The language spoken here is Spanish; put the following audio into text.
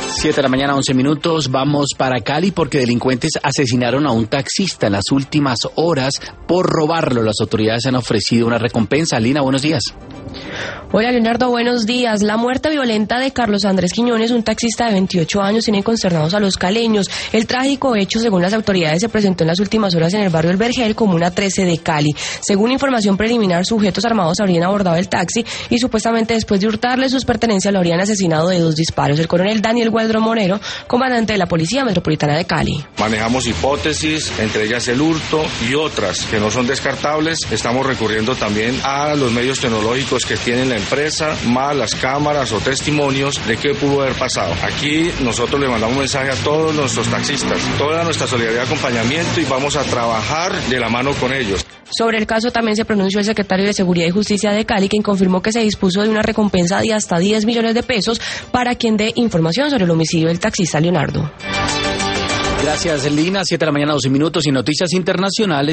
7 de la mañana, 11 minutos. Vamos para Cali porque delincuentes asesinaron a un taxista en las últimas horas por robarlo. Las autoridades han ofrecido una recompensa. Lina, buenos días. Hola Leonardo, buenos días. La muerte violenta de Carlos Andrés Quiñones, un taxista de 28 años, tiene consternados a los caleños. El trágico hecho, según las autoridades, se presentó en las últimas horas en el barrio El Vergel, comuna 13 de Cali. Según información preliminar, sujetos armados habrían abordado el taxi y supuestamente después de hurtarle sus pertenencias lo habrían asesinado de 2 disparos. El coronel Daniel Gueldro Monero, comandante de la Policía Metropolitana de Cali. Manejamos hipótesis, entre ellas el hurto y otras que no son descartables. Estamos recurriendo también a los medios tecnológicos que tiene la empresa, más las cámaras o testimonios de qué pudo haber pasado. Aquí nosotros le mandamos un mensaje a todos nuestros taxistas, toda nuestra solidaridad y acompañamiento, y vamos a trabajar de la mano con ellos. Sobre el caso también se pronunció el secretario de Seguridad y Justicia de Cali, quien confirmó que se dispuso de una recompensa de hasta 10 millones de pesos para quien dé información sobre el homicidio del taxista Leonardo. Gracias, Lina. 7 de la mañana, 12 minutos y noticias internacionales.